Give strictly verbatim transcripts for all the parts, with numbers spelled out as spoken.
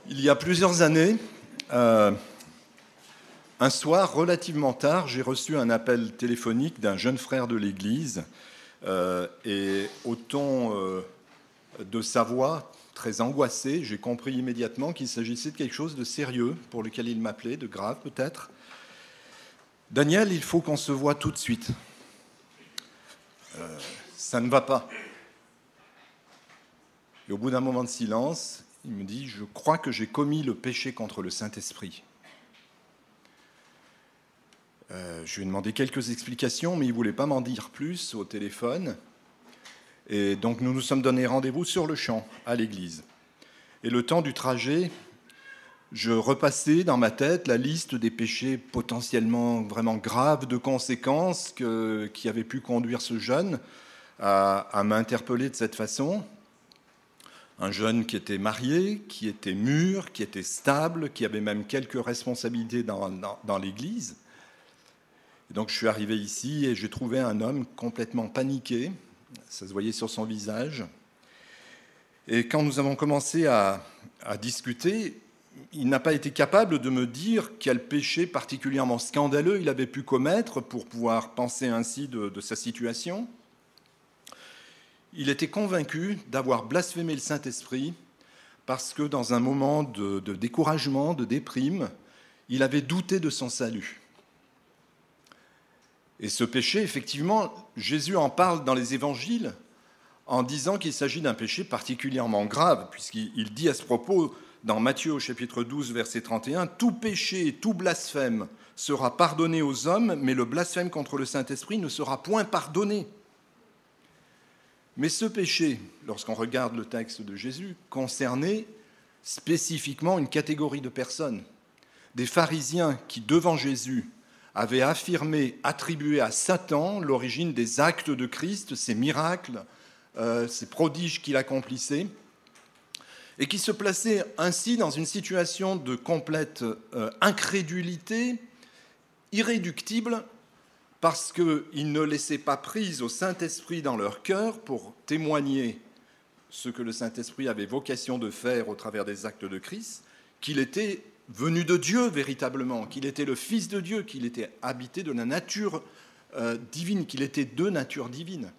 Il y a plusieurs années, euh, un soir, relativement tard, j'ai reçu un appel téléphonique d'un jeune frère de l'Église euh, et au ton euh, de sa voix très angoissée, j'ai compris immédiatement qu'il s'agissait de quelque chose de sérieux pour lequel il m'appelait, de grave peut-être. « Daniel, il faut qu'on se voit tout de suite. Euh, ça ne va pas. » Et au bout d'un moment de silence, il me dit « Je crois que j'ai commis le péché contre le Saint-Esprit. » Euh, je lui ai demandé quelques explications, mais il ne voulait pas m'en dire plus au téléphone. Et donc nous nous sommes donné rendez-vous sur le champ, à l'église. Et le temps du trajet, je repassais dans ma tête la liste des péchés potentiellement vraiment graves, de conséquences que, qui avaient pu conduire ce jeune à, à m'interpeller de cette façon. Un jeune qui était marié, qui était mûr, qui était stable, qui avait même quelques responsabilités dans, dans, dans l'église. Et donc je suis arrivé ici et j'ai trouvé un homme complètement paniqué, ça se voyait sur son visage. Et quand nous avons commencé à, à discuter, il n'a pas été capable de me dire quel péché particulièrement scandaleux il avait pu commettre pour pouvoir penser ainsi de, de sa situation. Il était convaincu d'avoir blasphémé le Saint-Esprit parce que dans un moment de, de découragement, de déprime, il avait douté de son salut. Et ce péché, effectivement, Jésus en parle dans les évangiles en disant qu'il s'agit d'un péché particulièrement grave, puisqu'il dit à ce propos, dans Matthieu au chapitre douze, verset trente et un, « Tout péché et tout blasphème sera pardonné aux hommes, mais le blasphème contre le Saint-Esprit ne sera point pardonné. » Mais ce péché, lorsqu'on regarde le texte de Jésus, concernait spécifiquement une catégorie de personnes, des pharisiens qui, devant Jésus, avait affirmé, attribué à Satan l'origine des actes de Christ, ses miracles, euh, ces prodiges qu'il accomplissait, et qui se plaçait ainsi dans une situation de complète euh, incrédulité, irréductible, parce qu'ils ne laissaient pas prise au Saint-Esprit dans leur cœur pour témoigner ce que le Saint-Esprit avait vocation de faire au travers des actes de Christ, qu'il était venu de Dieu véritablement, qu'il était le Fils de Dieu, qu'il était habité de la nature euh, divine, qu'il était de nature divine.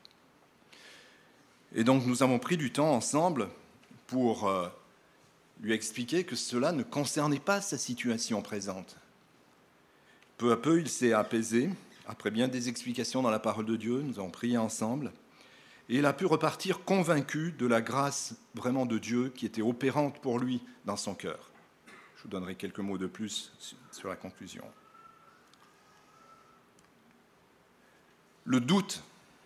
Et donc nous avons pris du temps ensemble pour euh, lui expliquer que cela ne concernait pas sa situation présente. Peu à peu, il s'est apaisé, après bien des explications dans la parole de Dieu, nous avons prié ensemble, et il a pu repartir convaincu de la grâce vraiment de Dieu qui était opérante pour lui dans son cœur. Je vous donnerai quelques mots de plus sur la conclusion. Le doute.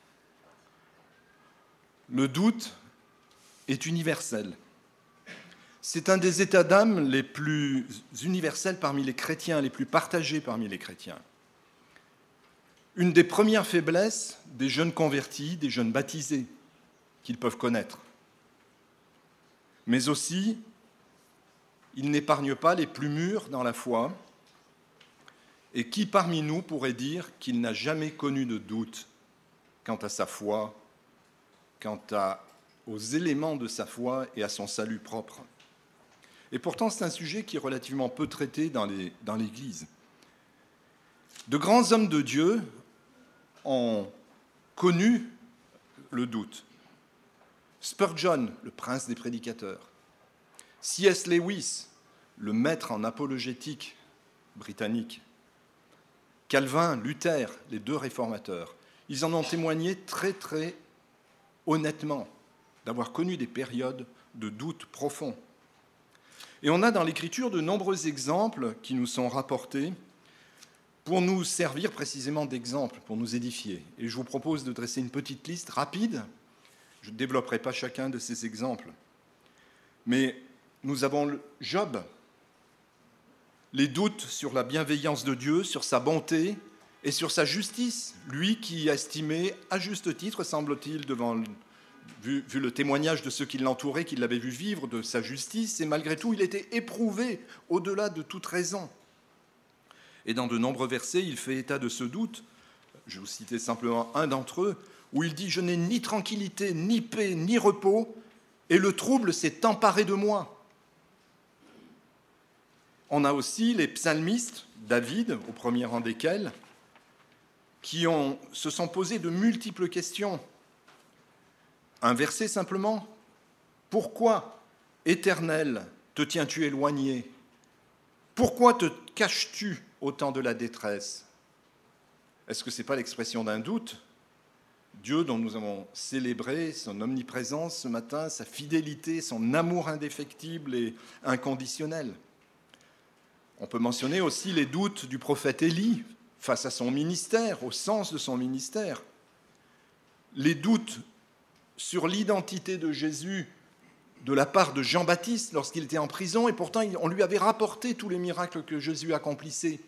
Le doute est universel. C'est un des états d'âme les plus universels parmi les chrétiens, les plus partagés parmi les chrétiens. Une des premières faiblesses des jeunes convertis, des jeunes baptisés qu'ils peuvent connaître. Mais aussi, il n'épargne pas les plus mûrs dans la foi. Et qui parmi nous pourrait dire qu'il n'a jamais connu de doute quant à sa foi, quant à, aux éléments de sa foi et à son salut propre? Et pourtant, c'est un sujet qui est relativement peu traité dans, les, dans l'Église. De grands hommes de Dieu ont connu le doute. Spurgeon, le prince des prédicateurs. C S Lewis, le maître en apologétique britannique. Calvin, Luther, les deux réformateurs. Ils en ont témoigné très, très honnêtement d'avoir connu des périodes de doute profond. Et on a dans l'Écriture de nombreux exemples qui nous sont rapportés pour nous servir précisément d'exemple, pour nous édifier. Et je vous propose de dresser une petite liste rapide. Je ne développerai pas chacun de ces exemples. Mais nous avons Job, les doutes sur la bienveillance de Dieu, sur sa bonté et sur sa justice. Lui qui estimait, à juste titre, semble-t-il, devant, vu, vu le témoignage de ceux qui l'entouraient, qui l'avaient vu vivre, de sa justice, et malgré tout, il était éprouvé au-delà de toute raison. Et dans de nombreux versets, il fait état de ce doute. Je vais vous citer simplement un d'entre eux, où il dit « Je n'ai ni tranquillité, ni paix, ni repos, et le trouble s'est emparé de moi. » On a aussi les psalmistes, David, au premier rang desquels, qui ont, se sont posés de multiples questions. Un verset simplement. Pourquoi, Éternel, te tiens-tu éloigné ? Pourquoi te caches-tu au temps de la détresse ? Est-ce que ce n'est pas l'expression d'un doute ? Dieu dont nous avons célébré son omniprésence ce matin, sa fidélité, son amour indéfectible et inconditionnel. On peut mentionner aussi les doutes du prophète Élie face à son ministère, au sens de son ministère. Les doutes sur l'identité de Jésus de la part de Jean-Baptiste lorsqu'il était en prison, et pourtant on lui avait rapporté tous les miracles que Jésus accomplissait.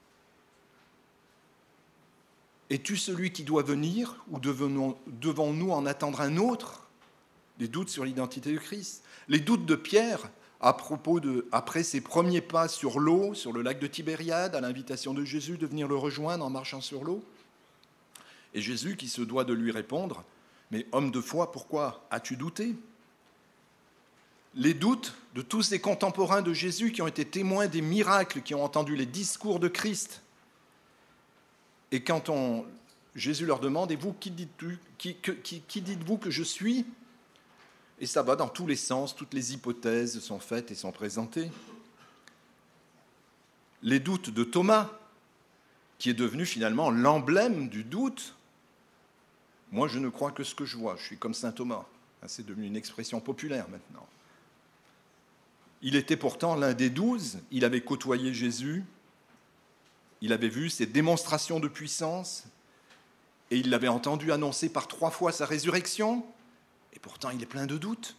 Es-tu celui qui doit venir ou devons-nous en attendre un autre ? Les doutes sur l'identité de Christ. Les doutes de Pierre à propos de, après ses premiers pas sur l'eau, sur le lac de Tibériade, à l'invitation de Jésus de venir le rejoindre en marchant sur l'eau. Et Jésus qui se doit de lui répondre, « Mais homme de foi, pourquoi as-tu douté ?» Les doutes de tous ces contemporains de Jésus qui ont été témoins des miracles, qui ont entendu les discours de Christ. Et quand on, Jésus leur demande, « Et vous, qui dites-vous, qui, qui, qui dites-vous que je suis ?» Et ça va dans tous les sens, toutes les hypothèses sont faites et sont présentées. Les doutes de Thomas, qui est devenu finalement l'emblème du doute. « Moi, je ne crois que ce que je vois, je suis comme saint Thomas. » C'est devenu une expression populaire maintenant. Il était pourtant l'un des douze, il avait côtoyé Jésus, il avait vu ses démonstrations de puissance, et il l'avait entendu annoncer par trois fois sa résurrection, et pourtant il est plein de doutes.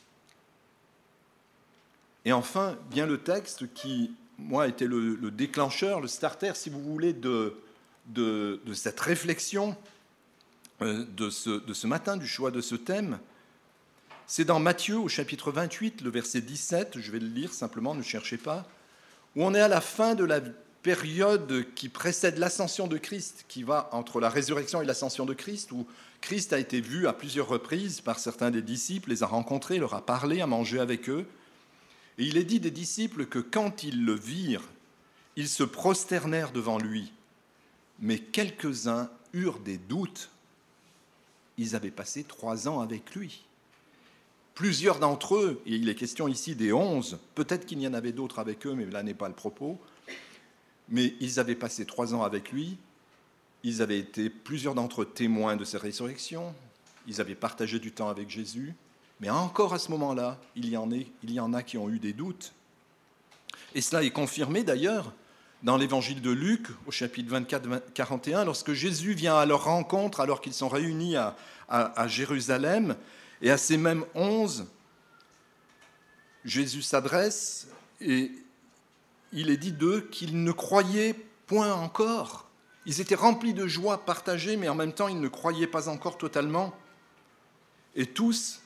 Et enfin, vient le texte qui, moi, était le, le déclencheur, le starter, si vous voulez, de, de, de cette réflexion euh, de, ce, de ce matin, du choix de ce thème. C'est dans Matthieu, au chapitre vingt-huit, le verset dix-sept, je vais le lire simplement, ne cherchez pas, où on est à la fin de la période qui précède l'ascension de Christ, qui va entre la résurrection et l'ascension de Christ, où Christ a été vu à plusieurs reprises par certains des disciples, les a rencontrés, leur a parlé, a mangé avec eux. Et il est dit des disciples que quand ils le virent, ils se prosternèrent devant lui. Mais quelques-uns eurent des doutes. Ils avaient passé trois ans avec lui. Plusieurs d'entre eux, et il est question ici des onze, peut-être qu'il y en avait d'autres avec eux, mais là n'est pas le propos, mais ils avaient passé trois ans avec lui, ils avaient été, plusieurs d'entre eux, témoins de sa résurrection, ils avaient partagé du temps avec Jésus, mais encore à ce moment-là, il y en, est, il y en a qui ont eu des doutes. Et cela est confirmé d'ailleurs dans l'évangile de Luc, au chapitre vingt-quatre quarante et un, lorsque Jésus vient à leur rencontre, alors qu'ils sont réunis à, à, à Jérusalem, et à ces mêmes onze, Jésus s'adresse et il est dit d'eux qu'ils ne croyaient point encore. Ils étaient remplis de joie partagée, mais en même temps, ils ne croyaient pas encore totalement. Et tous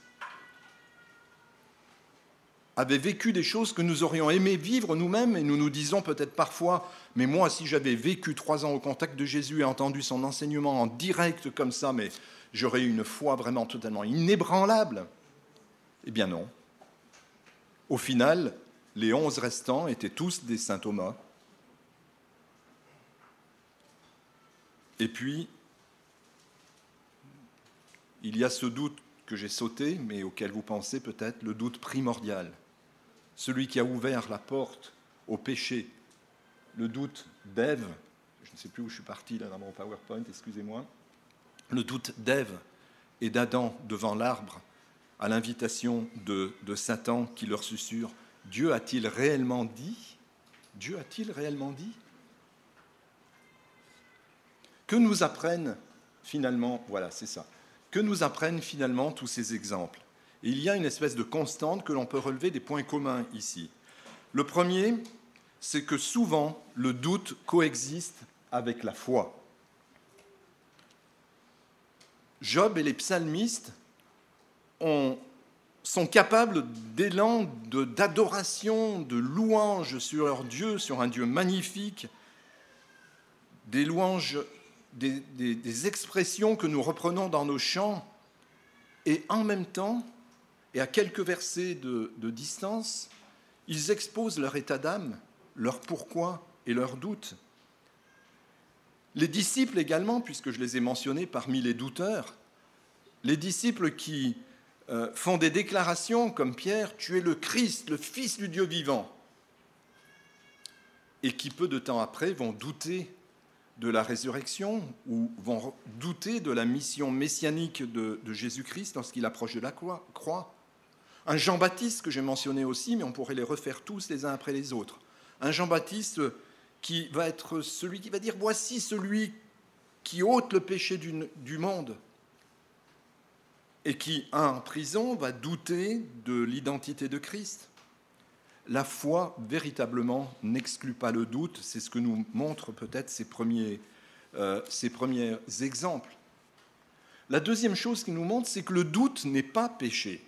avaient vécu des choses que nous aurions aimé vivre nous-mêmes, et nous nous disons peut-être parfois, mais moi, si j'avais vécu trois ans au contact de Jésus et entendu son enseignement en direct comme ça, mais j'aurais eu une foi vraiment totalement inébranlable. Eh bien non. Au final, les onze restants étaient tous des saint Thomas. Et puis, il y a ce doute que j'ai sauté, mais auquel vous pensez peut-être, le doute primordial. Celui qui a ouvert la porte au péché. Le doute d'Ève. Je ne sais plus où je suis parti là dans mon PowerPoint, excusez-moi. Le doute d'Ève et d'Adam devant l'arbre, à l'invitation de, de Satan qui leur susurre « Dieu a-t-il réellement dit ? Dieu a-t-il réellement dit ?» Que nous apprennent finalement, voilà, c'est ça, que nous apprennent finalement tous ces exemples. Et il y a une espèce de constante que l'on peut relever des points communs ici. Le premier, c'est que souvent le doute coexiste avec la foi. Job et les psalmistes ont, sont capables d'élan de, d'adoration, de louanges sur leur Dieu, sur un Dieu magnifique, des louanges, des, des, des expressions que nous reprenons dans nos chants, et en même temps, et à quelques versets de, de distance, ils exposent leur état d'âme leur pourquoi et leurs doutes. Les disciples également, puisque je les ai mentionnés parmi les douteurs, les disciples qui euh, font des déclarations comme Pierre, « Tu es le Christ, le Fils du Dieu vivant », et qui peu de temps après vont douter de la résurrection ou vont douter de la mission messianique de, de Jésus-Christ lorsqu'il approche de la croix. Un Jean-Baptiste que j'ai mentionné aussi, mais on pourrait les refaire tous les uns après les autres. Un Jean-Baptiste qui va être celui qui va dire « Voici celui qui ôte le péché du, du monde » et qui, en prison, va douter de l'identité de Christ. La foi, véritablement, n'exclut pas le doute. C'est ce que nous montrent peut-être ces premiers, euh, ces premiers exemples. La deuxième chose qu'il nous montre, c'est que le doute n'est pas péché.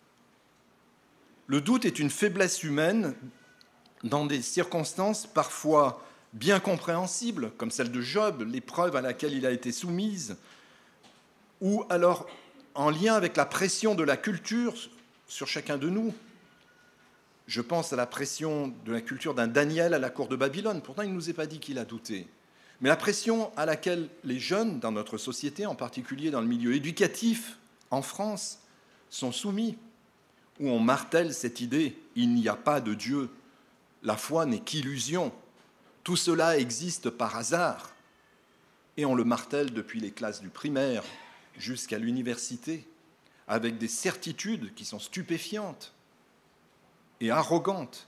Le doute est une faiblesse humaine dans des circonstances parfois bien compréhensibles, comme celle de Job, l'épreuve à laquelle il a été soumise, ou alors en lien avec la pression de la culture sur chacun de nous. Je pense à la pression de la culture d'un Daniel à la cour de Babylone. Pourtant, il ne nous est pas dit qu'il a douté. Mais la pression à laquelle les jeunes dans notre société, en particulier dans le milieu éducatif en France, sont soumis, où on martèle cette idée « il n'y a pas de Dieu, la foi n'est qu'illusion, tout cela existe par hasard ». Et on le martèle depuis les classes du primaire jusqu'à l'université, avec des certitudes qui sont stupéfiantes et arrogante.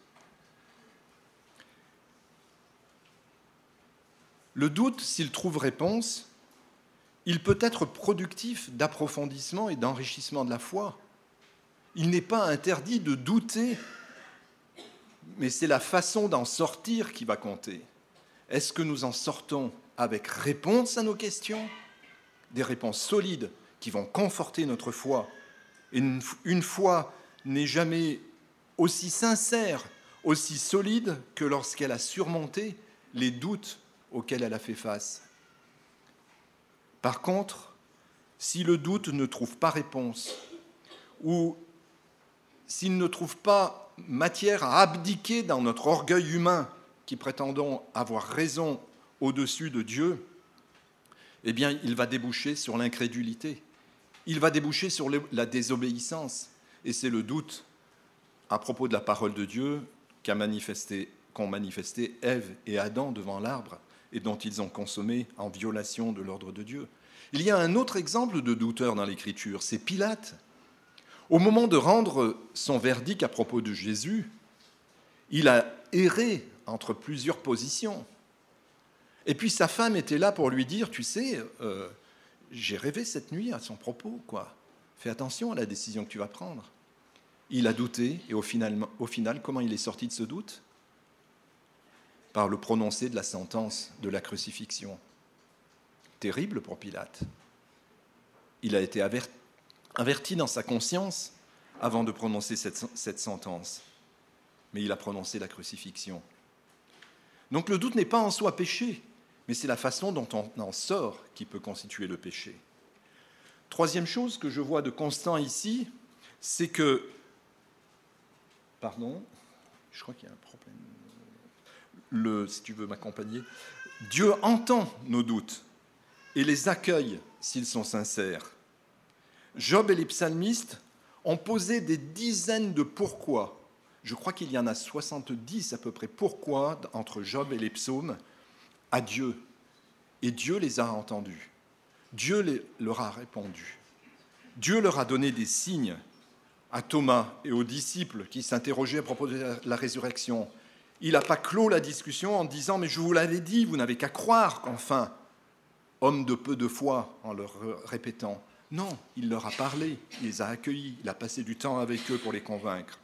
Le doute, s'il trouve réponse, il peut être productif d'approfondissement et d'enrichissement de la foi. Il n'est pas interdit de douter, mais c'est la façon d'en sortir qui va compter. Est-ce que nous en sortons avec réponse à nos questions, des réponses solides qui vont conforter notre foi? Et une, une foi n'est jamais aussi sincère, aussi solide que lorsqu'elle a surmonté les doutes auxquels elle a fait face. Par contre, si le doute ne trouve pas réponse, ou s'il ne trouve pas matière à abdiquer dans notre orgueil humain, qui prétendons avoir raison au-dessus de Dieu, eh bien, il va déboucher sur l'incrédulité, il va déboucher sur la désobéissance, et c'est le doute à propos de la parole de Dieu qu'a manifesté, qu'ont manifesté Ève et Adam devant l'arbre et dont ils ont consommé en violation de l'ordre de Dieu. Il y a un autre exemple de douteur dans l'Écriture, c'est Pilate. Au moment de rendre son verdict à propos de Jésus, il a erré entre plusieurs positions. Et puis sa femme était là pour lui dire, tu sais, euh, j'ai rêvé cette nuit à son propos, quoi. Fais attention à la décision que tu vas prendre. Il a douté, et au final, au final, comment il est sorti de ce doute? Par le prononcé de la sentence de la crucifixion. Terrible pour Pilate. Il a été averti dans sa conscience avant de prononcer cette, cette sentence. Mais il a prononcé la crucifixion. Donc le doute n'est pas en soi péché, mais c'est la façon dont on en sort qui peut constituer le péché. Troisième chose que je vois de constant ici, c'est que Pardon, je crois qu'il y a un problème. Le, si tu veux m'accompagner. Dieu entend nos doutes et les accueille s'ils sont sincères. Job et les psalmistes ont posé des dizaines de pourquoi. Je crois qu'il y en a soixante-dix à peu près pourquoi entre Job et les psaumes à Dieu. Et Dieu les a entendus. Dieu les, leur a répondu. Dieu leur a donné des signes. À Thomas et aux disciples qui s'interrogeaient à propos de la résurrection. Il n'a pas clos la discussion en disant « Mais je vous l'avais dit, vous n'avez qu'à croire qu'enfin, homme de peu de foi », en leur répétant. Non, il leur a parlé, il les a accueillis, il a passé du temps avec eux pour les convaincre.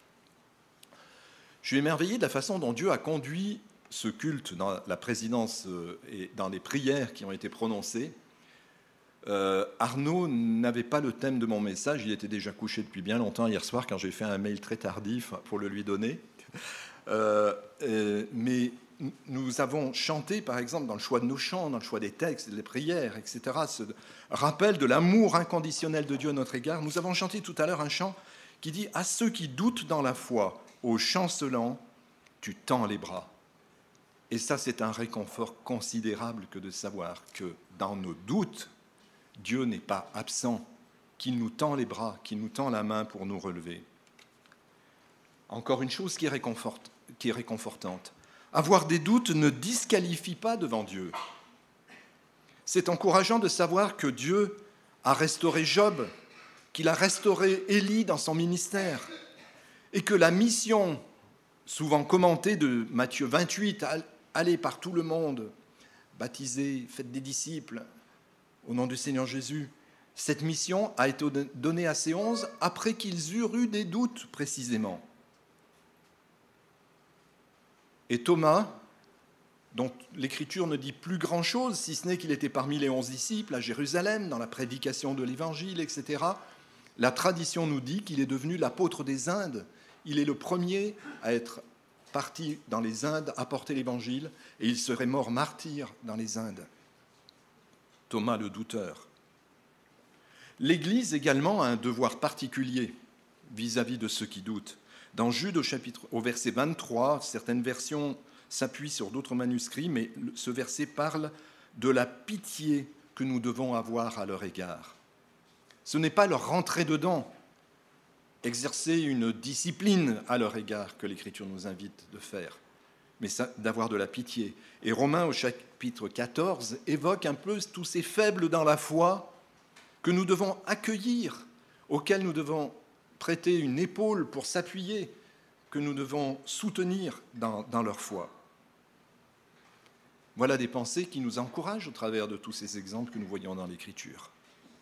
Je suis émerveillé de la façon dont Dieu a conduit ce culte dans la présidence et dans les prières qui ont été prononcées. Euh, Arnaud n'avait pas le thème de mon message, il était déjà couché depuis bien longtemps hier soir quand j'ai fait un mail très tardif pour le lui donner. Euh, euh, mais nous avons chanté, par exemple, dans le choix de nos chants, dans le choix des textes, des prières, et cetera, ce rappel de l'amour inconditionnel de Dieu à notre égard. Nous avons chanté tout à l'heure un chant qui dit « À ceux qui doutent dans la foi, au chancelant, tu tends les bras. Et ça, c'est un réconfort considérable que de savoir que dans nos doutes, Dieu n'est pas absent, qu'il nous tend les bras, qu'il nous tend la main pour nous relever. Encore une chose qui est, réconfort, qui est réconfortante. Avoir des doutes ne disqualifie pas devant Dieu. C'est encourageant de savoir que Dieu a restauré Job, qu'il a restauré Élie dans son ministère, et que la mission, souvent commentée de Matthieu vingt-huit, allez par tout le monde, baptisez, faites des disciples, au nom du Seigneur Jésus, cette mission a été donnée à ces onze après qu'ils eurent eu des doutes précisément. Et Thomas, dont l'Écriture ne dit plus grand-chose, si ce n'est qu'il était parmi les onze disciples à Jérusalem, dans la prédication de l'Évangile, et cetera, la tradition nous dit qu'il est devenu l'apôtre des Indes. Il est le premier à être parti dans les Indes, apporter l'Évangile, et il serait mort martyr dans les Indes. Thomas le douteur. L'Église également a un devoir particulier vis-à-vis de ceux qui doutent. Dans Jude au, chapitre, au verset vingt-trois, certaines versions s'appuient sur d'autres manuscrits, mais ce verset parle de la pitié que nous devons avoir à leur égard. Ce n'est pas leur rentrer dedans, exercer une discipline à leur égard que l'Écriture nous invite de faire, mais ça, d'avoir de la pitié. Et Romains au chapitre quatorze évoque un peu tous ces faibles dans la foi que nous devons accueillir, auxquels nous devons prêter une épaule pour s'appuyer, que nous devons soutenir dans, dans leur foi. Voilà des pensées qui nous encouragent au travers de tous ces exemples que nous voyons dans l'Écriture.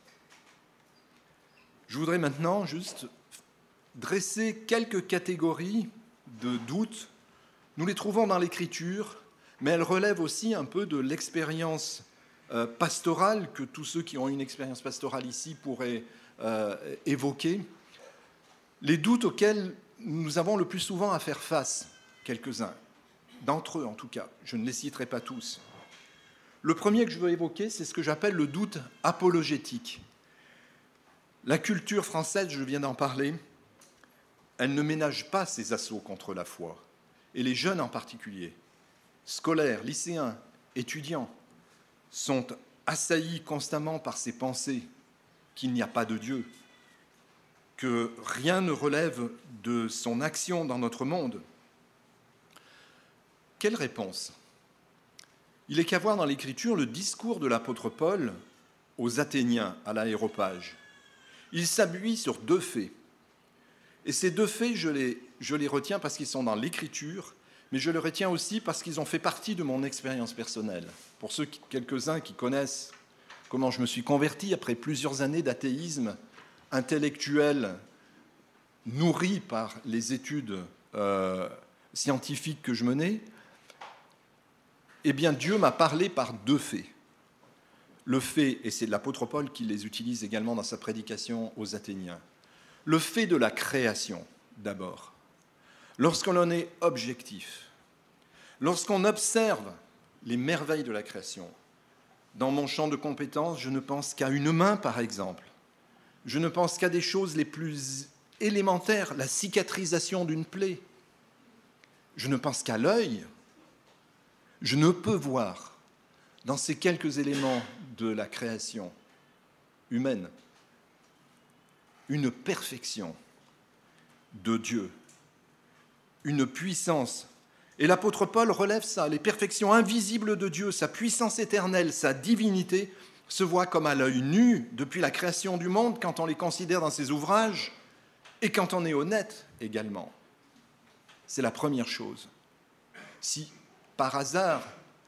Je voudrais maintenant juste dresser quelques catégories de doutes. Nous les trouvons dans l'Écriture, mais elles relèvent aussi un peu de l'expérience euh, pastorale que tous ceux qui ont une expérience pastorale ici pourraient euh, évoquer. Les doutes auxquels nous avons le plus souvent à faire face, quelques-uns, d'entre eux en tout cas, je ne les citerai pas tous. Le premier que je veux évoquer, c'est ce que j'appelle le doute apologétique. La culture française, je viens d'en parler, elle ne ménage pas ses assauts contre la foi, et les jeunes en particulier, scolaires, lycéens, étudiants, sont assaillis constamment par ces pensées qu'il n'y a pas de Dieu, que rien ne relève de son action dans notre monde. Quelle réponse ? Il est qu'à voir dans l'Écriture le discours de l'apôtre Paul aux Athéniens à l'Aréopage. Il s'appuie sur deux faits. Et ces deux faits, je les, je les retiens parce qu'ils sont dans l'Écriture, mais je les retiens aussi parce qu'ils ont fait partie de mon expérience personnelle. Pour ceux, qui, quelques-uns qui connaissent comment je me suis converti après plusieurs années d'athéisme intellectuel nourri par les études euh, scientifiques que je menais, eh bien Dieu m'a parlé par deux faits. Le fait, et c'est l'apôtre Paul qui les utilise également dans sa prédication aux Athéniens, le fait de la création, d'abord. Lorsqu'on en est objectif, lorsqu'on observe les merveilles de la création, dans mon champ de compétences, je ne pense qu'à une main, par exemple. Je ne pense qu'à des choses les plus élémentaires, la cicatrisation d'une plaie. Je ne pense qu'à l'œil. Je ne peux voir dans ces quelques éléments de la création humaine une perfection de Dieu, une puissance. Et l'apôtre Paul relève ça, les perfections invisibles de Dieu, sa puissance éternelle, sa divinité, se voient comme à l'œil nu depuis la création du monde quand on les considère dans ses ouvrages et quand on est honnête également. C'est la première chose. Si par hasard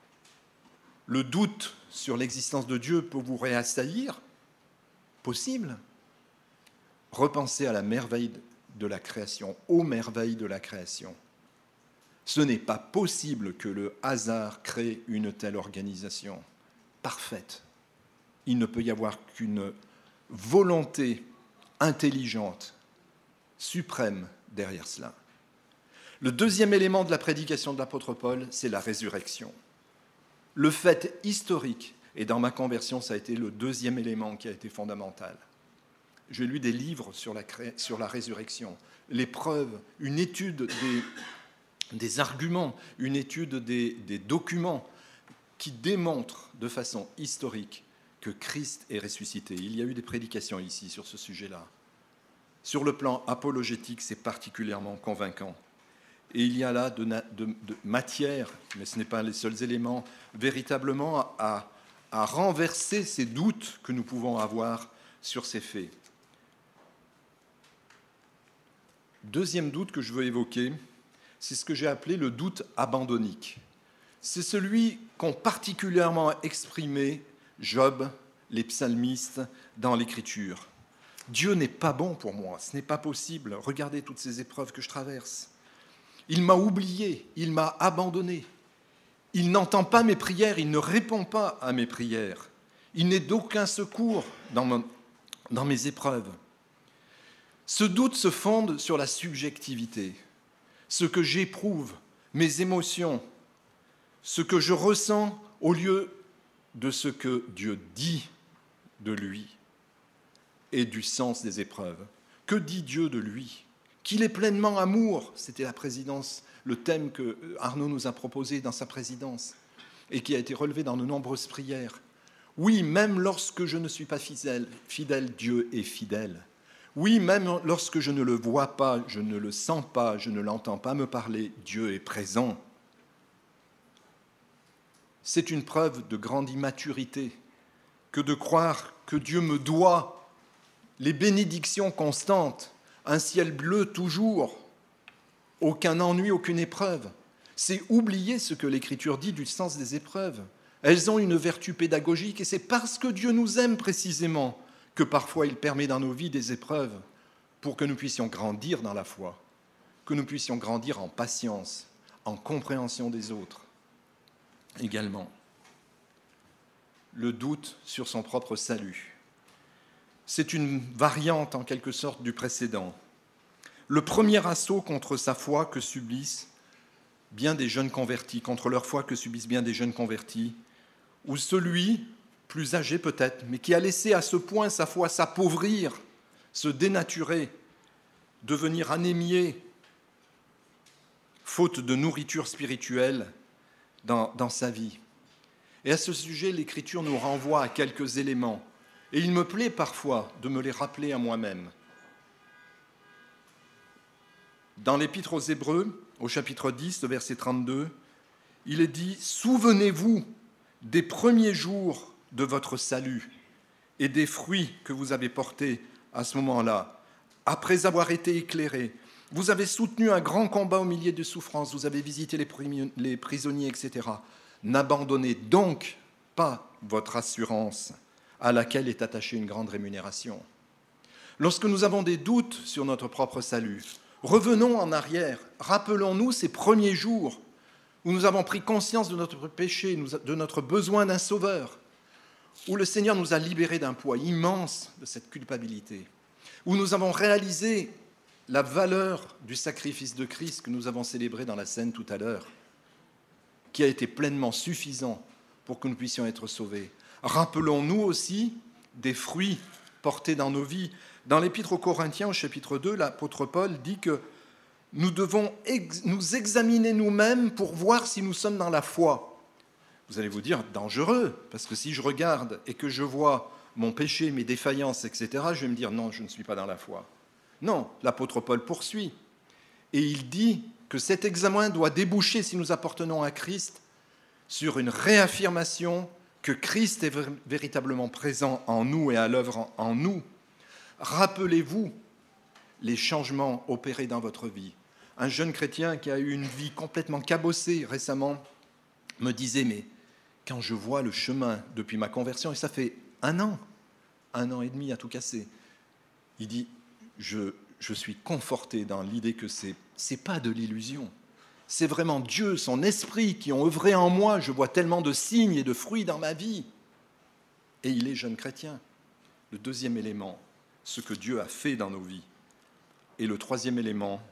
le doute sur l'existence de Dieu peut vous réassaillir, possible, repensez à la merveille de la création, aux merveilles de la création. Ce n'est pas possible que le hasard crée une telle organisation parfaite. Il ne peut y avoir qu'une volonté intelligente, suprême derrière cela. Le deuxième élément de la prédication de l'apôtre Paul, c'est la résurrection. Le fait historique, et dans ma conversion, ça a été le deuxième élément qui a été fondamental. J'ai lu des livres sur la, cré... sur la résurrection, les preuves, une étude des, des arguments, une étude des, des documents qui démontrent de façon historique que Christ est ressuscité. Il y a eu des prédications ici sur ce sujet-là. Sur le plan apologétique, c'est particulièrement convaincant. Et il y a là de, de, de matière, mais ce n'est pas les seuls éléments, véritablement à, à renverser ces doutes que nous pouvons avoir sur ces faits. Deuxième doute que je veux évoquer, c'est ce que j'ai appelé le doute abandonnique. C'est celui qu'ont particulièrement exprimé Job, les psalmistes, dans l'Écriture. Dieu n'est pas bon pour moi, ce n'est pas possible. Regardez toutes ces épreuves que je traverse. Il m'a oublié, il m'a abandonné. Il n'entend pas mes prières, il ne répond pas à mes prières. Il n'est d'aucun secours dans, mon, dans mes épreuves. Ce doute se fonde sur la subjectivité. Ce que j'éprouve, mes émotions, ce que je ressens au lieu de ce que Dieu dit de lui et du sens des épreuves. Que dit Dieu de lui ? Qu'il est pleinement amour, c'était la présidence, le thème que Arnaud nous a proposé dans sa présidence et qui a été relevé dans de nombreuses prières. Oui, même lorsque je ne suis pas fidèle, fidèle, Dieu est fidèle. Oui, même lorsque je ne le vois pas, je ne le sens pas, je ne l'entends pas me parler, Dieu est présent. C'est une preuve de grande immaturité que de croire que Dieu me doit les bénédictions constantes, un ciel bleu toujours, aucun ennui, aucune épreuve. C'est oublier ce que l'Écriture dit du sens des épreuves. Elles ont une vertu pédagogique et c'est parce que Dieu nous aime précisément que parfois il permet dans nos vies des épreuves pour que nous puissions grandir dans la foi, que nous puissions grandir en patience, en compréhension des autres. Également, le doute sur son propre salut. C'est une variante en quelque sorte du précédent. Le premier assaut contre sa foi que subissent bien des jeunes convertis, contre leur foi que subissent bien des jeunes convertis, ou celui, plus âgé peut-être, mais qui a laissé à ce point sa foi s'appauvrir, se dénaturer, devenir anémié, faute de nourriture spirituelle dans, dans sa vie. Et à ce sujet, l'Écriture nous renvoie à quelques éléments. Et il me plaît parfois de me les rappeler à moi-même. Dans l'Épître aux Hébreux, au chapitre dix, verset trente-deux, il est dit « Souvenez-vous des premiers jours de votre salut et des fruits que vous avez portés à ce moment-là, après avoir été éclairés. Vous avez soutenu un grand combat au milieu de souffrances, vous avez visité les prisonniers, et cetera. N'abandonnez donc pas votre assurance à laquelle est attachée une grande rémunération. Lorsque nous avons des doutes sur notre propre salut, revenons en arrière, rappelons-nous ces premiers jours où nous avons pris conscience de notre péché, de notre besoin d'un sauveur, où le Seigneur nous a libérés d'un poids immense de cette culpabilité, où nous avons réalisé la valeur du sacrifice de Christ que nous avons célébré dans la scène tout à l'heure, qui a été pleinement suffisant pour que nous puissions être sauvés. Rappelons-nous aussi des fruits portés dans nos vies. Dans l'Épître aux Corinthiens, au chapitre deux, l'apôtre Paul dit que nous devons ex- nous examiner nous-mêmes pour voir si nous sommes dans la foi. Vous allez vous dire, dangereux, parce que si je regarde et que je vois mon péché, mes défaillances, et cetera, je vais me dire, non, je ne suis pas dans la foi. Non, l'apôtre Paul poursuit. Et il dit que cet examen doit déboucher, si nous appartenons à Christ, sur une réaffirmation que Christ est véritablement présent en nous et à l'œuvre en nous. Rappelez-vous les changements opérés dans votre vie. Un jeune chrétien qui a eu une vie complètement cabossée récemment me disait, mais quand je vois le chemin depuis ma conversion, et ça fait un an, un an et demi à tout casser, il dit, je, je suis conforté dans l'idée que ce n'est pas de l'illusion. C'est vraiment Dieu, son esprit qui ont œuvré en moi. Je vois tellement de signes et de fruits dans ma vie. Et il est jeune chrétien. Le deuxième élément, ce que Dieu a fait dans nos vies. Et le troisième élément,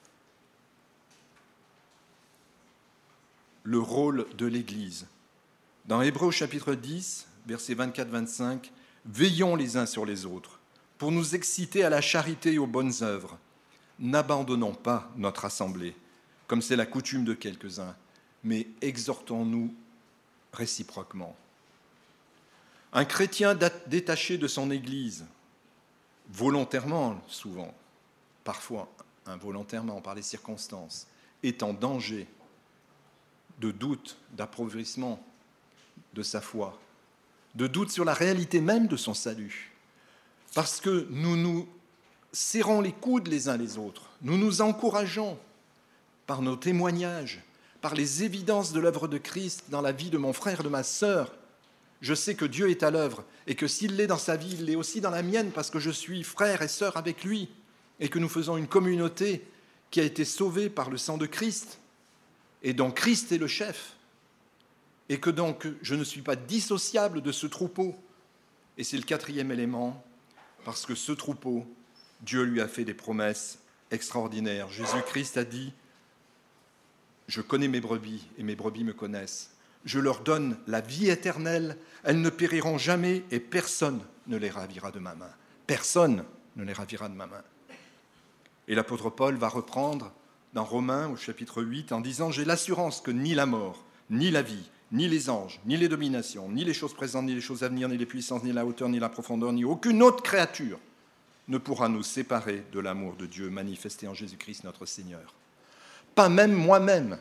le rôle de l'Église. Dans Hébreux chapitre dix, versets vingt-quatre vingt-cinq, « Veillons les uns sur les autres, pour nous exciter à la charité et aux bonnes œuvres. N'abandonnons pas notre assemblée, comme c'est la coutume de quelques-uns, mais exhortons-nous réciproquement. Un chrétien détaché de son Église, volontairement souvent, parfois involontairement par les circonstances, est en danger de doute, d'appauvrissement de sa foi, de doute sur la réalité même de son salut, parce que nous nous serrons les coudes les uns les autres, nous nous encourageons par nos témoignages, par les évidences de l'œuvre de Christ dans la vie de mon frère, de ma sœur. Je sais que Dieu est à l'œuvre et que s'il l'est dans sa vie, il l'est aussi dans la mienne parce que je suis frère et sœur avec lui et que nous faisons une communauté qui a été sauvée par le sang de Christ et dont Christ est le chef et que donc je ne suis pas dissociable de ce troupeau. Et c'est le quatrième élément, parce que ce troupeau, Dieu lui a fait des promesses extraordinaires. Jésus-Christ a dit « Je connais mes brebis et mes brebis me connaissent. Je leur donne la vie éternelle, elles ne périront jamais et personne ne les ravira de ma main. » Personne ne les ravira de ma main. Et l'apôtre Paul va reprendre dans Romains au chapitre huit en disant « J'ai l'assurance que ni la mort, ni la vie, ni les anges, ni les dominations, ni les choses présentes, ni les choses à venir, ni les puissances, ni la hauteur, ni la profondeur, ni aucune autre créature ne pourra nous séparer de l'amour de Dieu manifesté en Jésus-Christ notre Seigneur. » Pas même moi-même,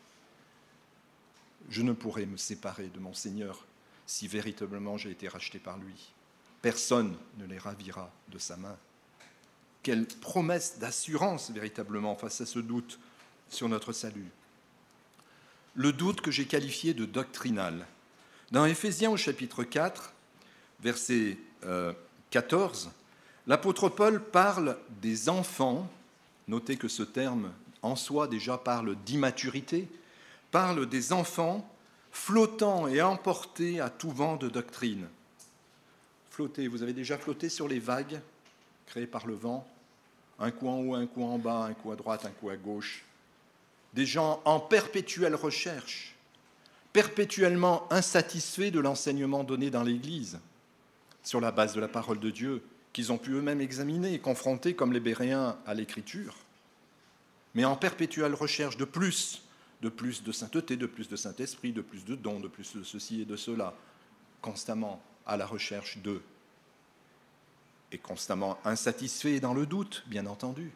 je ne pourrai me séparer de mon Seigneur si véritablement j'ai été racheté par lui. Personne ne les ravira de sa main. Quelle promesse d'assurance véritablement face à ce doute sur notre salut. Le doute que j'ai qualifié de doctrinal. Dans Éphésiens au chapitre quatre, verset euh, quatorze, l'apôtre Paul parle des enfants. Notez que ce terme en soi déjà parle d'immaturité, parle des enfants flottant et emportés à tout vent de doctrine. Flotter, vous avez déjà flotté sur les vagues créées par le vent, un coup en haut, un coup en bas, un coup à droite, un coup à gauche. Des gens en perpétuelle recherche, perpétuellement insatisfaits de l'enseignement donné dans l'Église, sur la base de la parole de Dieu, qu'ils ont pu eux-mêmes examiner et confronter comme les Béréens à l'Écriture, mais en perpétuelle recherche de plus, de plus de sainteté, de plus de Saint-Esprit, de plus de dons, de plus de ceci et de cela, constamment à la recherche d'eux, et constamment insatisfaits dans le doute, bien entendu.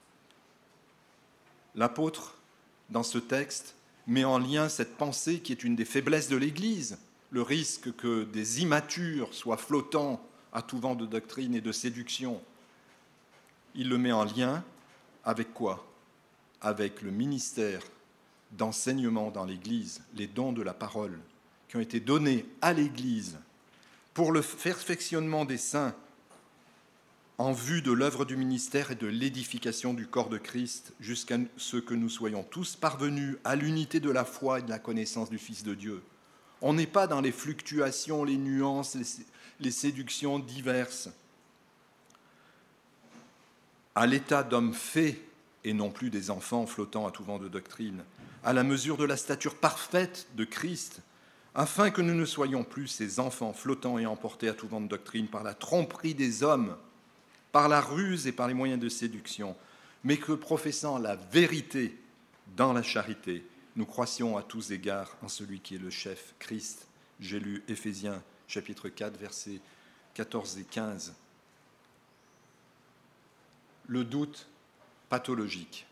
L'apôtre, dans ce texte, met en lien cette pensée qui est une des faiblesses de l'Église, le risque que des immatures soient flottants à tout vent de doctrine et de séduction. Il le met en lien avec quoi ? Avec le ministère d'enseignement dans l'Église, les dons de la parole qui ont été donnés à l'Église pour le perfectionnement des saints en vue de l'œuvre du ministère et de l'édification du corps de Christ, jusqu'à ce que nous soyons tous parvenus à l'unité de la foi et de la connaissance du Fils de Dieu. On n'est pas dans les fluctuations, les nuances, les, les séductions diverses. À l'état d'hommes faits, et non plus des enfants flottant à tout vent de doctrine, à la mesure de la stature parfaite de Christ, afin que nous ne soyons plus ces enfants flottants et emportés à tout vent de doctrine par la tromperie des hommes, par la ruse et par les moyens de séduction, mais que, professant la vérité dans la charité, nous croissions à tous égards en celui qui est le chef, Christ. J'ai lu Éphésiens chapitre quatre, versets quatorze et quinze. Le doute pathologique.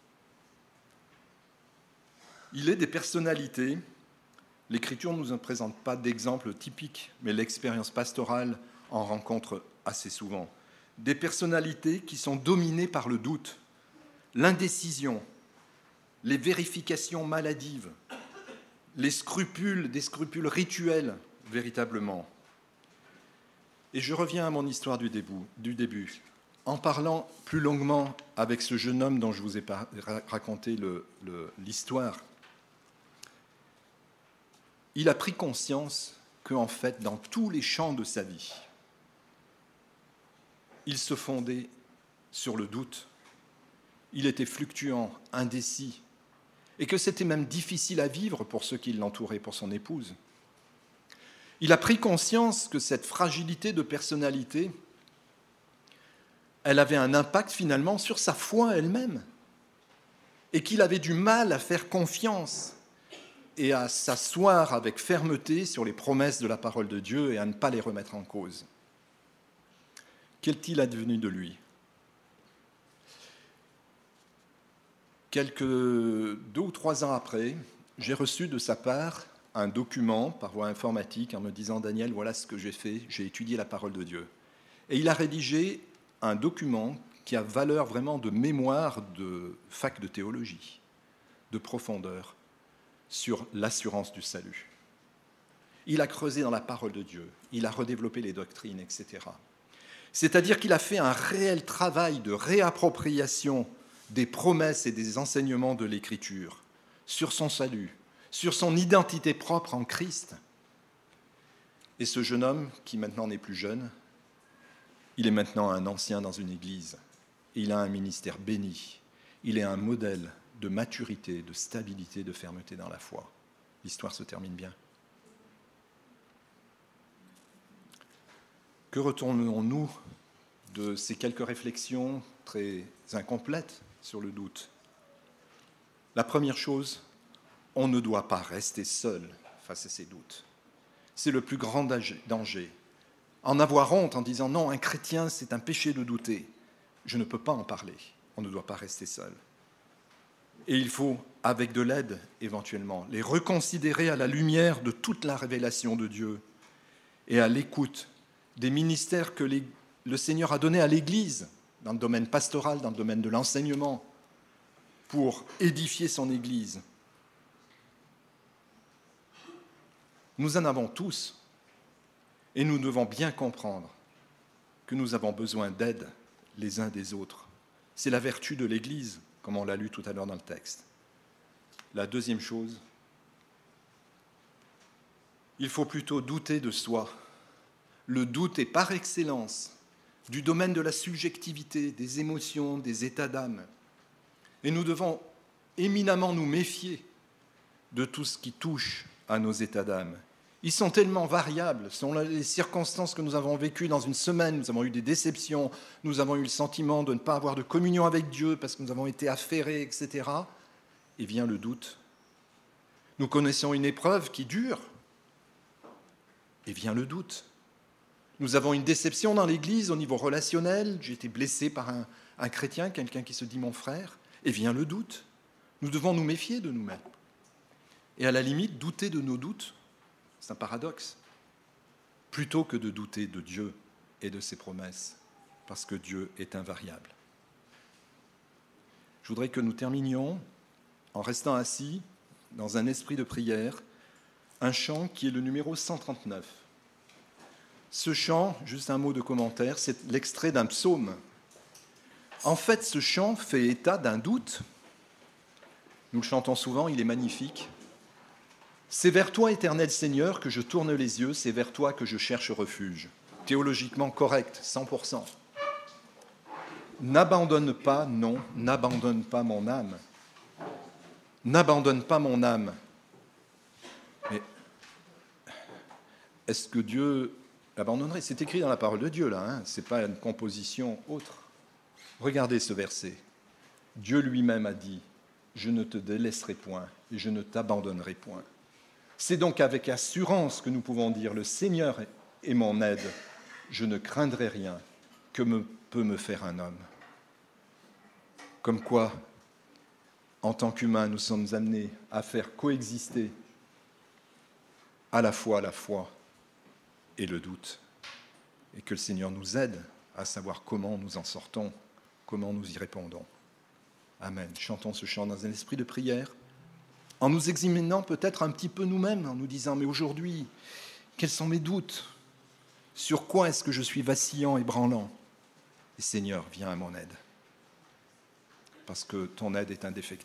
Il est des personnalités, l'Écriture ne nous en présente pas d'exemple typique, mais l'expérience pastorale en rencontre assez souvent. Des personnalités qui sont dominées par le doute, l'indécision, les vérifications maladives, les scrupules, des scrupules rituels, véritablement. Et je reviens à mon histoire du début, du début en parlant plus longuement avec ce jeune homme dont je vous ai raconté le, le, l'histoire. Il a pris conscience qu'en fait, dans tous les champs de sa vie, il se fondait sur le doute. Il était fluctuant, indécis, et que c'était même difficile à vivre pour ceux qui l'entouraient, pour son épouse. Il a pris conscience que cette fragilité de personnalité, elle avait un impact finalement sur sa foi elle-même. et qu'il avait du mal à faire confiance et à s'asseoir avec fermeté sur les promesses de la parole de Dieu et à ne pas les remettre en cause. Qu'est-il advenu de lui ? Quelques deux ou trois ans après, j'ai reçu de sa part un document par voie informatique en me disant « Daniel, voilà ce que j'ai fait, j'ai étudié la parole de Dieu ». Et il a rédigé un document qui a valeur vraiment de mémoire de fac de théologie, de profondeur, sur l'assurance du salut. Il a creusé dans la parole de Dieu, il a redéveloppé les doctrines, et cetera. C'est-à-dire qu'il a fait un réel travail de réappropriation des promesses et des enseignements de l'Écriture sur son salut, sur son identité propre en Christ. Et ce jeune homme, qui maintenant n'est plus jeune, il est maintenant un ancien dans une église. Il a un ministère béni. Il est un modèle de maturité, de stabilité, de fermeté dans la foi. L'histoire se termine bien. Que retournons-nous de ces quelques réflexions très incomplètes sur le doute ? La première chose, on ne doit pas rester seul face à ces doutes. C'est le plus grand danger. En avoir honte en disant « non, un chrétien, c'est un péché de douter ». Je ne peux pas en parler. On ne doit pas rester seul. Et il faut, avec de l'aide éventuellement, les reconsidérer à la lumière de toute la révélation de Dieu et à l'écoute des ministères que les, le Seigneur a donnés à l'Église, dans le domaine pastoral, dans le domaine de l'enseignement, pour édifier son Église. Nous en avons tous, et nous devons bien comprendre que nous avons besoin d'aide les uns des autres. C'est la vertu de l'Église, comme on l'a lu tout à l'heure dans le texte. La deuxième chose, il faut plutôt douter de soi. Le doute est par excellence du domaine de la subjectivité, des émotions, des états d'âme. Et nous devons éminemment nous méfier de tout ce qui touche à nos états d'âme. Ils sont tellement variables, selon les circonstances que nous avons vécues dans une semaine. Nous avons eu des déceptions, nous avons eu le sentiment de ne pas avoir de communion avec Dieu parce que nous avons été affairés, et cetera. Et vient le doute. Nous connaissons une épreuve qui dure, et vient le doute. Nous avons une déception dans l'Église au niveau relationnel. J'ai été blessé par un, un chrétien, quelqu'un qui se dit mon frère, et vient le doute. Nous devons nous méfier de nous-mêmes. Et à la limite, douter de nos doutes, c'est un paradoxe, plutôt que de douter de Dieu et de ses promesses, parce que Dieu est invariable. Je voudrais que nous terminions en restant assis dans un esprit de prière, un chant qui est le numéro cent trente-neuf. Ce chant, juste un mot de commentaire, c'est l'extrait d'un psaume. En fait, ce chant fait état d'un doute. Nous le chantons souvent, il est magnifique. C'est vers toi, éternel Seigneur, que je tourne les yeux, c'est vers toi que je cherche refuge. Théologiquement correct, cent pour cent. N'abandonne pas, non, n'abandonne pas mon âme. N'abandonne pas mon âme. Mais est-ce que Dieu l'abandonnerait ? C'est écrit dans la parole de Dieu, là, hein, ce n'est pas une composition autre. Regardez ce verset. Dieu lui-même a dit, « Je ne te délaisserai point et je ne t'abandonnerai point. » C'est donc avec assurance que nous pouvons dire « Le Seigneur est mon aide, je ne craindrai rien, que me, peut me faire un homme ?» Comme quoi, en tant qu'humains, nous sommes amenés à faire coexister à la fois la foi et le doute, et que le Seigneur nous aide à savoir comment nous en sortons, comment nous y répondons. Amen. Chantons ce chant dans un esprit de prière, en nous examinant peut-être un petit peu nous-mêmes, en nous disant « Mais aujourd'hui, quels sont mes doutes ? Sur quoi est-ce que je suis vacillant et branlant ? Et Seigneur, viens à mon aide, parce que ton aide est indéfectible. »